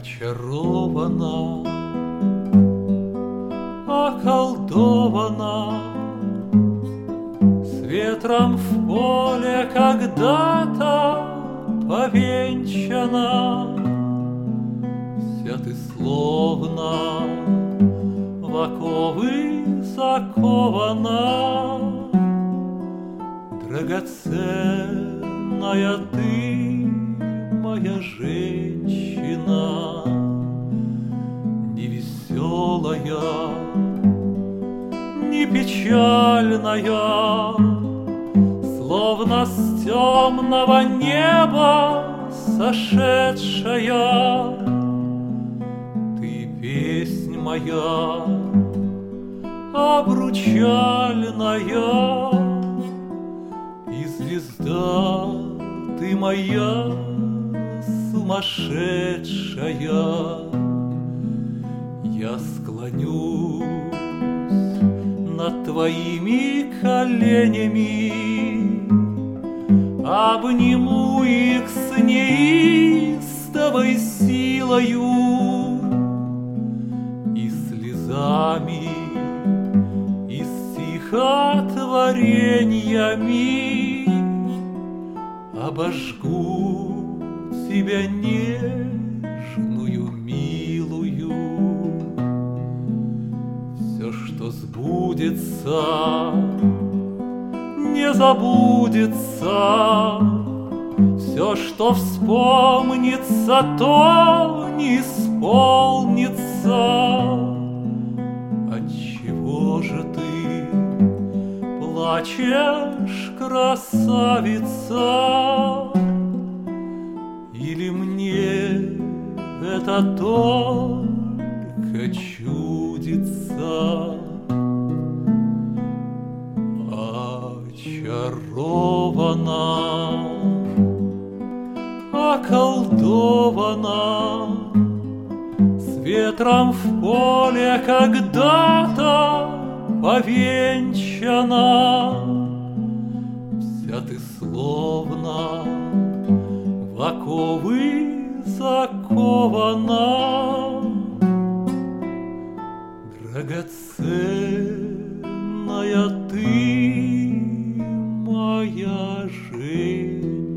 Очарована, околдована, с ветром в поле когда-то повенчана. Вся ты словно в оковы закована, драгоценная ты, моя женщина, невеселая, не печальная, словно с темного неба сошедшая. Ты песнь моя обручальная, и звезда ты моя сумасшедшая. Я склонюсь над твоими коленями, обниму их с неистовой силою, и слезами, и стихотворениями обожгу тебя нежную, милую. Все, что сбудется, не забудется, все, что вспомнится, то не исполнится. Отчего же ты плачешь, красавица? Или мне это только чудится? Очарована, околдована, с ветром в поле когда-то повенчана. Вся ты словно в оковы закована, драгоценная ты, моя женщина.